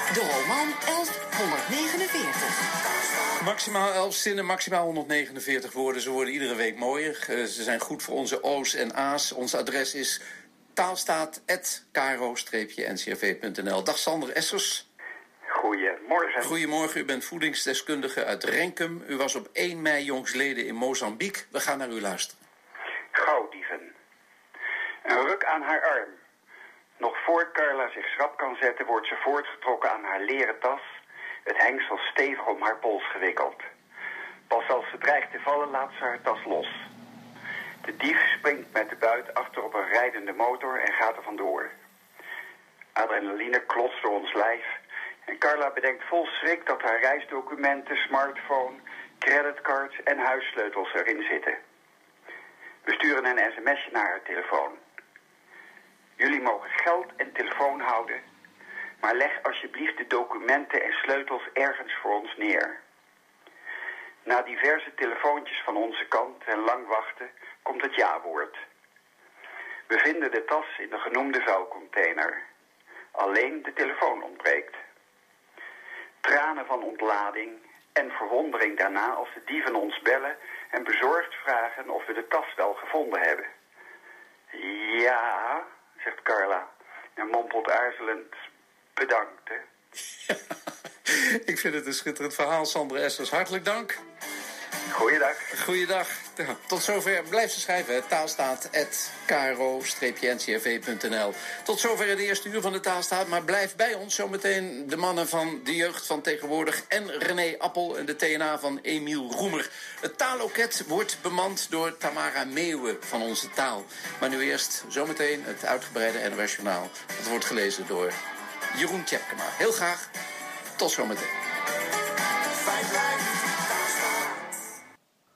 De roman 1149. Maximaal 11 zinnen, maximaal 149 woorden. Ze worden iedere week mooier. Ze zijn goed voor onze O's en A's. Ons adres is taalstaat@kro-ncrv.nl. Dag Sander Essers. Goedemorgen. Goedemorgen, u bent voedingsdeskundige uit Renkum. U was op 1 mei jongstleden in Mozambique. We gaan naar u luisteren. Gauwdieven. Een ruk aan haar arm. Nog voor Carla zich schrap kan zetten, wordt ze voortgetrokken aan haar leren tas, het hengsel stevig om haar pols gewikkeld. Pas als ze dreigt te vallen, laat ze haar tas los. De dief springt met de buit achter op een rijdende motor en gaat er vandoor. Adrenaline klotst door ons lijf en Carla bedenkt vol schrik dat haar reisdocumenten, smartphone, creditcards en huissleutels erin zitten. We sturen een sms'je naar haar telefoon. Jullie mogen geld en telefoon houden, maar leg alsjeblieft de documenten en sleutels ergens voor ons neer. Na diverse telefoontjes van onze kant en lang wachten, komt het ja-woord. We vinden de tas in de genoemde vuilcontainer. Alleen de telefoon ontbreekt. Tranen van ontlading en verwondering daarna als de dieven ons bellen en bezorgd vragen of we de tas wel gevonden hebben. Ja, zegt Carla en mompelt aarzelend, bedankt hè. Ik vind het een schitterend verhaal, Sander Essers. Hartelijk dank. Goeiedag. Goeiedag. Ja, tot zover. Blijf ze schrijven. Taalstaat@kro-ncrv.nl. Tot zover het eerste uur van de Taalstaat. Maar blijf bij ons. Zometeen de mannen van de jeugd van tegenwoordig. En René Appel en de TNA van Emiel Roemer. Het taalloket wordt bemand door Tamara Meeuwen van Onze Taal. Maar nu eerst zometeen het uitgebreide NOS Journaal. Dat wordt gelezen door Jeroen Tjepkema. Heel graag. Tot zometeen.